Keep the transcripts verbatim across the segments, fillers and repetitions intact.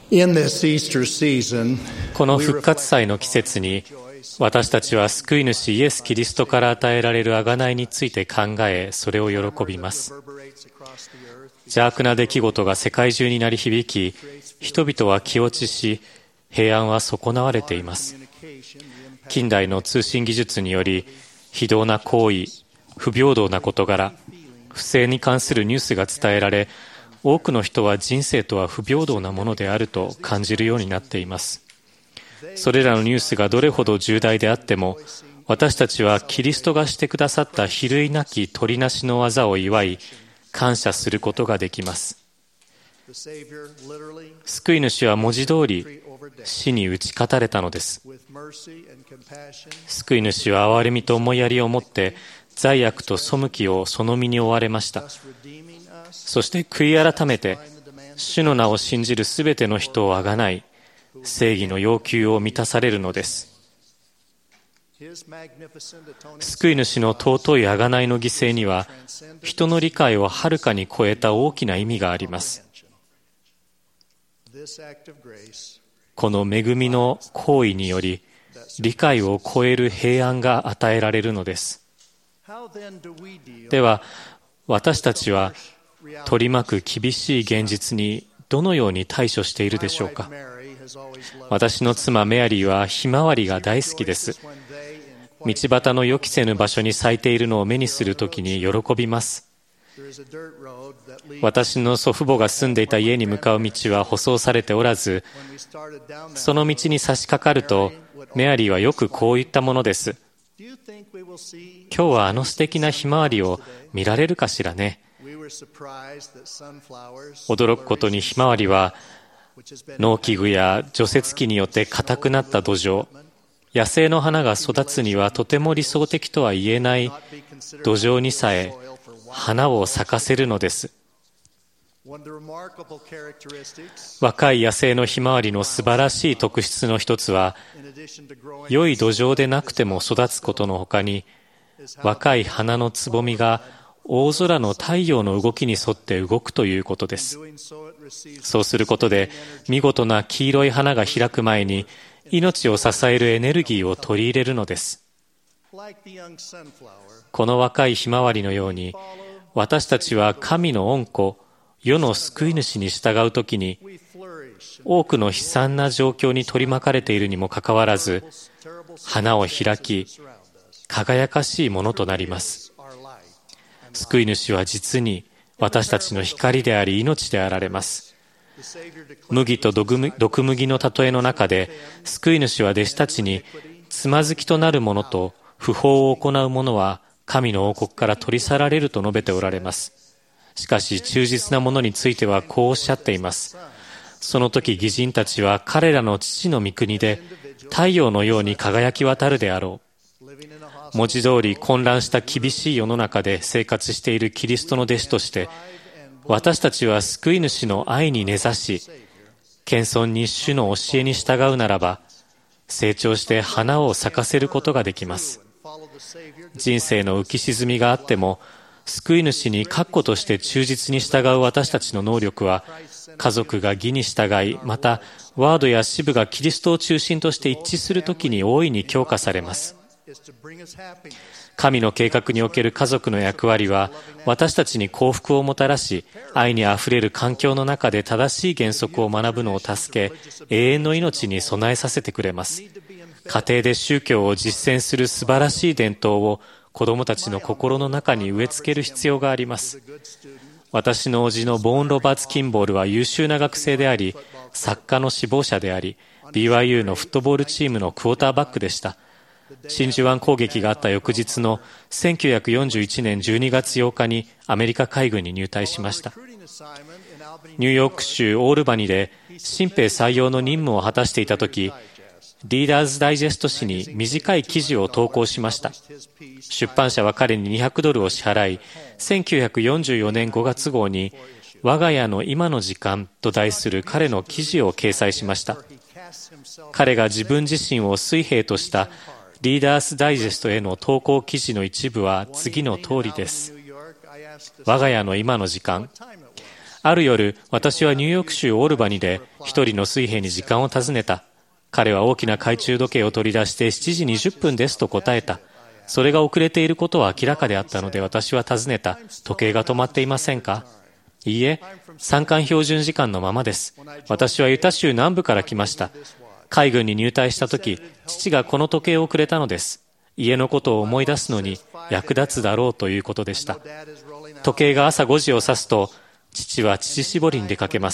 この復活祭の季節に、私たちは救い主イエス・キリストから与えられる贖いについて考え、それを喜びます。邪悪な出来事が世界中に鳴り響き、人々は気落ちし、平安は損なわれています。近代の通信技術により、非道な行為、不平等な事柄、不正に関するニュースが伝えられ、多くの人は人生とは不平等なものであると感じるようになっています。それらのニュースがどれほど重大であっても、私たちはキリストがしてくださった比類なき取りなしの技を祝い、感謝することができます。救い主は文字通り死に打ち勝たれたのです。救い主は憐れみと思いやりを持って罪悪と背きをその身に負われました。そして悔い改めて主の名を信じるすべての人をあがない、正義の要求を満たされるのです。救い主の尊い贖いの犠牲には、人の理解をはるかに超えた大きな意味があります。この恵みの行為により、理解を超える平安が与えられるのです。では、私たちは取り巻く厳しい現実にどのように対処しているでしょうか。私の妻メアリーはひまわりが大好きです。道端の予期せぬ場所に咲いているのを目にするときに喜びます。私の祖父母が住んでいた家に向かう道は舗装されておらず、その道に差し掛かると、メアリーはよくこう言ったものです。今日はあの素敵なひまわりを見られるかしらね。驚くことにひまわりは、農機具や除雪機によって硬くなった土壌、野生の花が育つにはとても理想的とは言えない土壌にさえ花を咲かせるのです。若い野生のひまわりの素晴らしい特質の一つは、良い土壌でなくても育つことのほかに、若い花のつぼみが大空の太陽の動きに沿って動くということです。そうすることで、見事な黄色い花が開く前に、命を支えるエネルギーを取り入れるのです。この若いひまわりのように、私たちは神の恩子、世の救い主に従うときに、多くの悲惨な状況に取り巻かれているにもかかわらず、花を開き、輝かしいものとなります。救い主は実に私たちの光であり命であられます。麦と毒麦の例えの中で、救い主は弟子たちに、つまずきとなる者と不法を行う者は神の王国から取り去られると述べておられます。しかし忠実な者についてはこうおっしゃっています。その時義人たちは彼らの父の御国で太陽のように輝き渡るであろう。文字通り混乱した厳しい世の中で生活しているキリストの弟子として、私たちは救い主の愛に根ざし、謙遜に主の教えに従うならば、成長して花を咲かせることができます。人生の浮き沈みがあっても、救い主に確固として忠実に従う私たちの能力は、家族が義に従い、またワードや支部がキリストを中心として一致するときに大いに強化されます。神の計画における家族の役割は、私たちに幸福をもたらし、愛にあふれる環境の中で正しい原則を学ぶのを助け、永遠の命に備えさせてくれます。家庭で宗教を実践する素晴らしい伝統を子供たちの心の中に植え付ける必要があります。私の叔父のボーン・ロバーツ・キンボールは優秀な学生であり、作家の志望者であり、ビーワイユー のフットボールチームのクォーターバックでした。真珠湾攻撃があった翌日のせんきゅうひゃくよんじゅういちねんじゅうにがつようかにアメリカ海軍に入隊しました。ニューヨーク州オールバニで新兵採用の任務を果たしていたとき、リーダーズダイジェスト誌に短い記事を投稿しました。出版社は彼ににひゃくドルを支払い、せんきゅうひゃくよんじゅうよねんごがつ号に我が家の今の時間と題する彼の記事を掲載しました。彼が自分自身を水兵としたリーダースダイジェストへの投稿記事の一部は次の通りです。我が家の今の時間、 ある夜、私はニューヨーク州オールバニで一人の水兵に時間を尋ねた。彼は大きな懐中時計を取り出してしちじにじゅっぷんですと答えた。それが遅れていることは明らかであったので私は尋ねた。時計が止まっていませんか？いいえ、参観標準時間のままです。私はユタ州南部から来ました。海軍に入隊したとき、父がこの時計をくれたのです。家のことを思い出すのに役立つだろうということでした。時計が朝ごじを指すと、父は乳搾りに出かけます。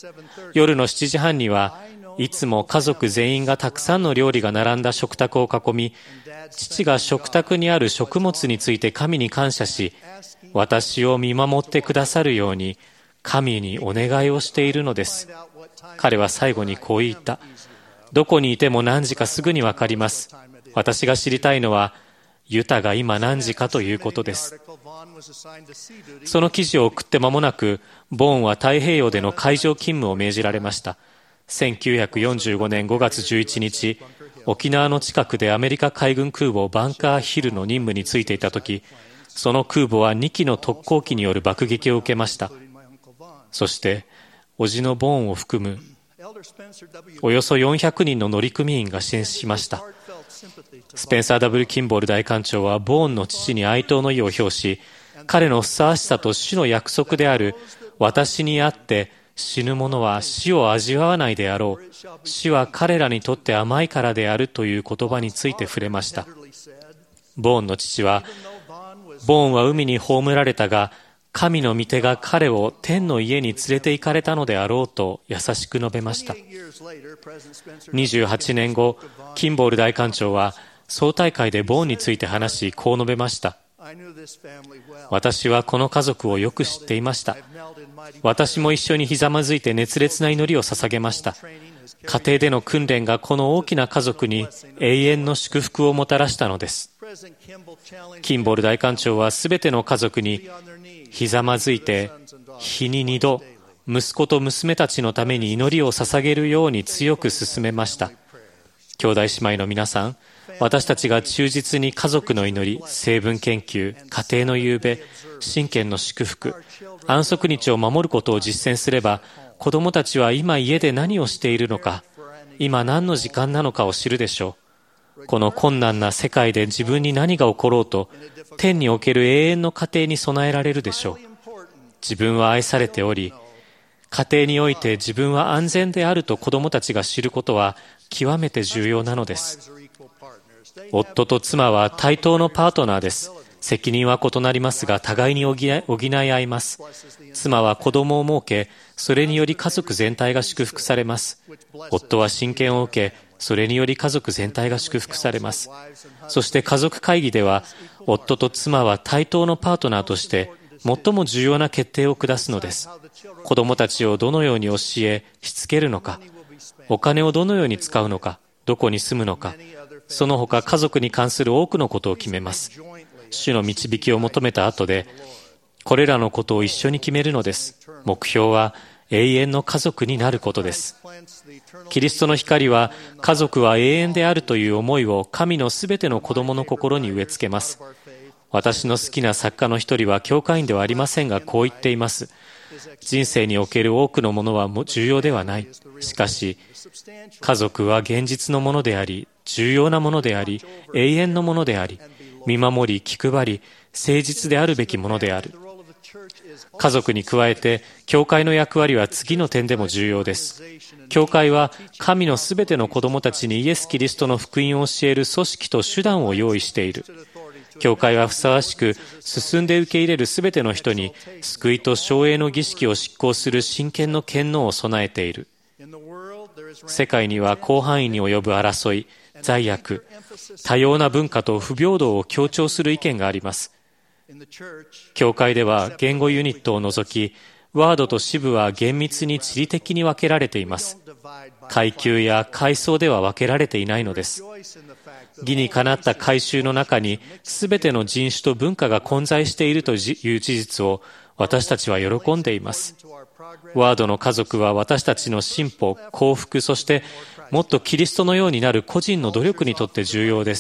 夜のしちじはんにはいつも家族全員がたくさんの料理が並んだ食卓を囲み、父が食卓にある食物について神に感謝し、私を見守ってくださるように神にお願いをしているのです。彼は最後にこう言った。どこにいても何時かすぐにわかります。私が知りたいのは、ユタが今何時かということです。その記事を送って間もなく、ボーンは太平洋での海上勤務を命じられました。せんきゅうひゃくよんじゅうごねんごがつじゅういちにち、沖縄の近くでアメリカ海軍空母バンカーヒルの任務に就いていたとき、その空母はにきの特攻機による爆撃を受けました。そして、叔父のボーンを含む、およそよんひゃくにんの乗組員が死しました。スペンサー・ダブル・キンボール大艦長はボーンの父に哀悼の意を表し、彼のふさわしさと主の約束である、私にあって死ぬ者は死を味わわないであろう。死は彼らにとって甘いからであるという言葉について触れました。ボーンの父は、ボーンは海に葬られたが、神の御手が彼を天の家に連れて行かれたのであろうと優しく述べました。にじゅうはちねんご、キンボール大艦長は総大会でボーンについて話し、こう述べました。私はこの家族をよく知っていました。私も一緒にひざまずいて熱烈な祈りを捧げました。家庭での訓練がこの大きな家族に永遠の祝福をもたらしたのです。キンボール大艦長はすべての家族にひざまずいて日ににど息子と娘たちのために祈りを捧げるように強く勧めました。兄弟姉妹の皆さん、私たちが忠実に家族の祈り、成分研究、家庭の夕べ、親権の祝福、安息日を守ることを実践すれば、子供たちは今家で何をしているのか、今何の時間なのかを知るでしょう。この困難な世界で自分に何が起ころうと、天における永遠の家庭に備えられるでしょう。自分は愛されており、家庭において自分は安全であると子供たちが知ることは極めて重要なのです。夫と妻は対等のパートナーです。責任は異なりますが、互いに補い、補い合います。妻は子供を設け、それにより家族全体が祝福されます。夫は親権を受け、それにより家族全体が祝福されます。そして家族会議では、夫と妻は対等のパートナーとして、最も重要な決定を下すのです。子供たちをどのように教え、しつけるのか、お金をどのように使うのか、どこに住むのか、その他家族に関する多くのことを決めます。主の導きを求めた後で、これらのことを一緒に決めるのです。目標は永遠の家族になることです。キリストの光は、家族は永遠であるという思いを神のすべての子供の心に植え付けます。私の好きな作家の一人は教会員ではありませんが、こう言っています。人生における多くのものは重要ではない。しかし、家族は現実のものであり、重要なものであり、永遠のものであり、見守り、気配り、誠実であるべきものである。家族に加えて、教会の役割は次の点でも重要です。教会は、神のすべての子供たちにイエス・キリストの福音を教える組織と手段を用意している。教会はふさわしく、進んで受け入れるすべての人に、救いと奨励の儀式を執行する真剣の権能を備えている。世界には広範囲に及ぶ争い、罪悪、多様な文化と不平等を強調する意見があります。教会では言語ユニットを除き、ワードと支部は厳密に地理的に分けられています。階級や階層では分けられていないのです。義にかなった改宗の中に、すべての人種と文化が混在しているという事実を私たちは喜んでいます。ワードの家族は私たちの進歩、幸福、そしてもっとキリストのようになる個人の努力にとって重要です。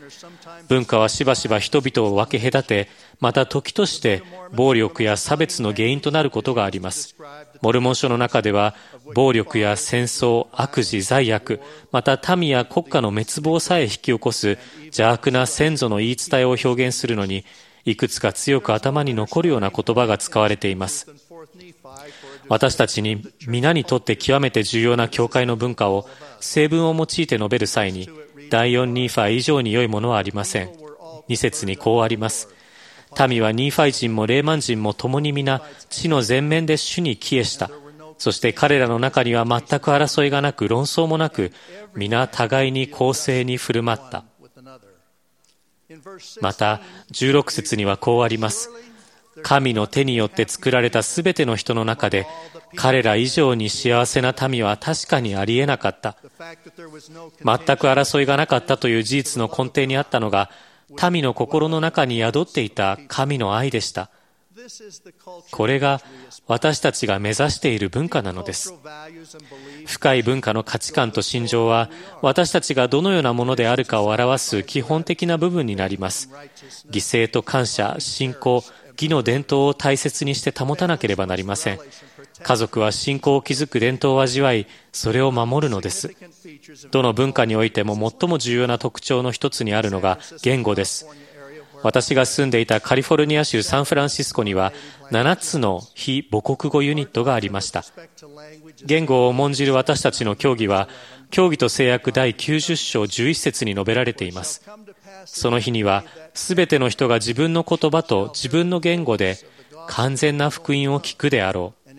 文化はしばしば人々を分け隔て、また時として暴力や差別の原因となることがあります。モルモン書の中では、暴力や戦争、悪事、罪悪、また民や国家の滅亡さえ引き起こす邪悪な先祖の言い伝えを表現するのに、いくつか強く頭に残るような言葉が使われています。私たちに皆にとって極めて重要な教会の文化を聖文を用いて述べる際に、第四ニーファイ以上に良いものはありません。に節にこうあります。民はニーファイ人もレーマン人も共に皆地の前面で主に帰依した。そして彼らの中には全く争いがなく論争もなく、皆互いに公正に振る舞った。またじゅうろく節にはこうあります。神の手によって作られたすべての人の中で、彼ら以上に幸せな民は確かにありえなかった。全く争いがなかったという事実の根底にあったのが、民の心の中に宿っていた神の愛でした。これが私たちが目指している文化なのです。深い文化の価値観と信条は、私たちがどのようなものであるかを表す基本的な部分になります。犠牲と感謝、信仰、義の伝統を大切にして保たなければなりません。家族は信仰を築く伝統を味わい、それを守るのです。どの文化においても最も重要な特徴の一つにあるのが言語です。私が住んでいたカリフォルニア州サンフランシスコにはななつの非母国語ユニットがありました。言語を重んじる私たちの教義は、教義と誓約第きゅうじゅっ章じゅういち節に述べられています。その日には、すべての人が自分の言葉と自分の言語で完全な福音を聞くであろう。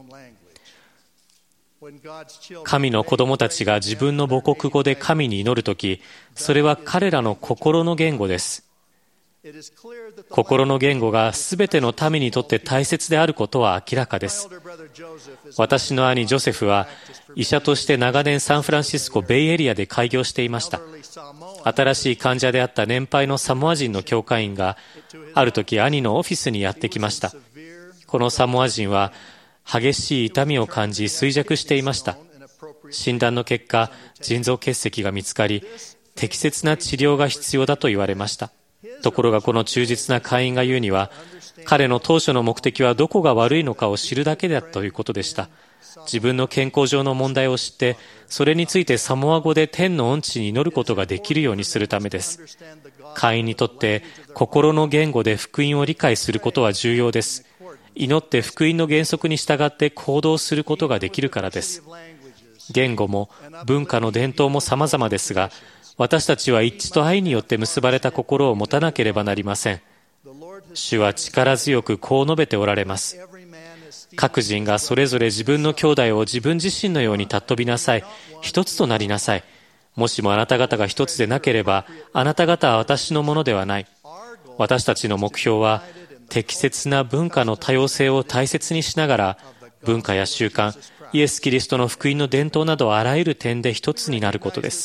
神の子供たちが自分の母国語で神に祈るとき、それは彼らの心の言語です。心の言語がすべての民にとって大切であることは明らかです。私の兄ジョセフは医者として長年サンフランシスコベイエリアで開業していました。新しい患者であった年配のサモア人の教会員がある時兄のオフィスにやってきました。このサモア人は激しい痛みを感じ衰弱していました。診断の結果、腎臓結石が見つかり、適切な治療が必要だと言われました。ところがこの忠実な会員が言うには、彼の当初の目的はどこが悪いのかを知るだけだということでした。自分の健康上の問題を知って、それについてサモア語で天の恩地に祈ることができるようにするためです。会員にとって心の言語で福音を理解することは重要です。祈って福音の原則に従って行動することができるからです。言語も文化の伝統も様々ですが、私たちは一致と愛によって結ばれた心を持たなければなりません。主は力強くこう述べておられます。各人がそれぞれ自分の兄弟を自分自身のように尊びなさい。一つとなりなさい。もしもあなた方が一つでなければ、あなた方は私のものではない。私たちの目標は、適切な文化の多様性を大切にしながら、文化や習慣、イエス・キリストの福音の伝統などあらゆる点で一つになることです。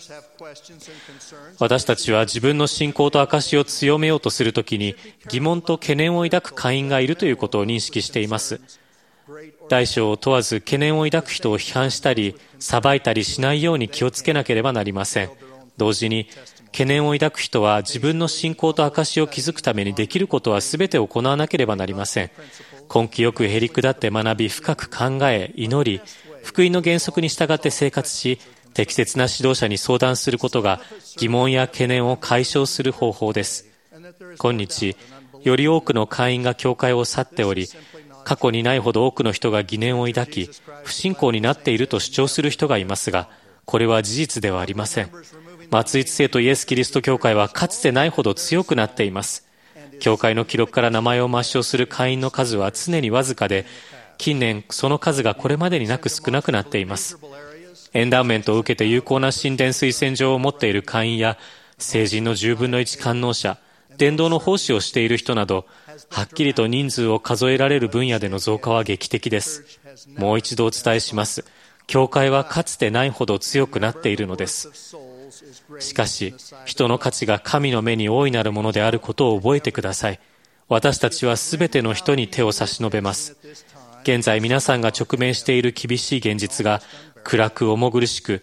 私たちは自分の信仰と証を強めようとするときに疑問と懸念を抱く会員がいるということを認識しています。大小を問わず懸念を抱く人を批判したり裁いたりしないように気をつけなければなりません。同時に懸念を抱く人は自分の信仰と証を築くためにできることは全て行わなければなりません。根気よくへり下って学び、深く考え、祈り、福音の原則に従って生活し、適切な指導者に相談することが疑問や懸念を解消する方法です。今日、より多くの会員が教会を去っており、過去にないほど多くの人が疑念を抱き、不信仰になっていると主張する人がいますが、これは事実ではありません。松一聖とイエス・キリスト教会はかつてないほど強くなっています。教会の記録から名前を抹消する会員の数は常にわずかで、近年その数がこれまでになく少なくなっています。エンダーメントを受けて有効な神殿推薦状を持っている会員や、成人のじゅうぶんのいち感納者、伝道の奉仕をしている人など、はっきりと人数を数えられる分野での増加は劇的です。もう一度お伝えします。教会はかつてないほど強くなっているのです。しかし、人の価値が神の目に大いなるものであることを覚えてください。私たちはすべての人に手を差し伸べます。現在皆さんが直面している厳しい現実が暗く重苦しく、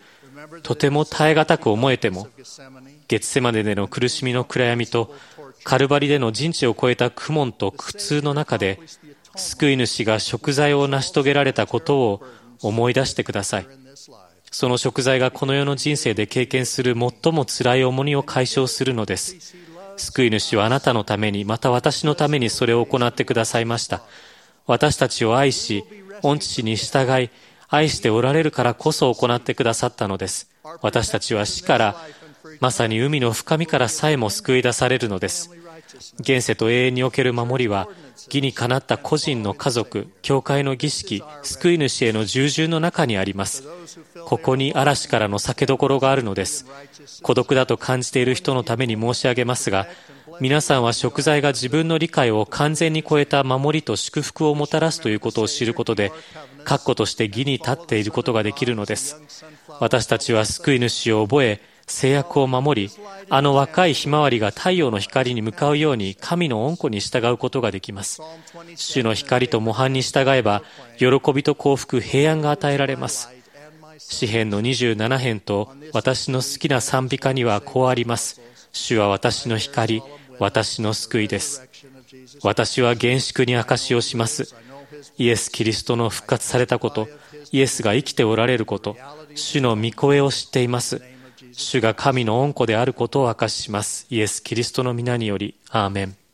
とても耐え難く思えても、ゲツセマネでの苦しみの暗闇とカルバリでの人知を超えた苦悶と苦痛の中で、救い主が贖罪を成し遂げられたことを思い出してください。その贖罪がこの世の人生で経験する最も辛い重荷を解消するのです。救い主はあなたのために、また私のためにそれを行ってくださいました。私たちを愛し、御父に従い、愛しておられるからこそ行ってくださったのです。私たちは死から、まさに海の深みからさえも救い出されるのです。現世と永遠における守りは、義にかなった個人の家族、教会の儀式、救い主への従順の中にあります。ここに嵐からの避けどころがあるのです。孤独だと感じている人のために申し上げますが、皆さんは贖罪が自分の理解を完全に超えた守りと祝福をもたらすということを知ることで、確固として義に立っていることができるのです。私たちは救い主を覚え、制約を守り、あの若いひまわりが太陽の光に向かうように神の恩子に従うことができます。主の光と模範に従えば、喜びと幸福、平安が与えられます。詩編のにじゅうなな編と私の好きな賛美歌にはこうあります。主は私の光、私の救いです。私は厳粛に証しをします。イエス・キリストの復活されたこと、イエスが生きておられること、主の御声を知っています。主が神の恩子であることを証しします。イエス・キリストの皆により、アーメン。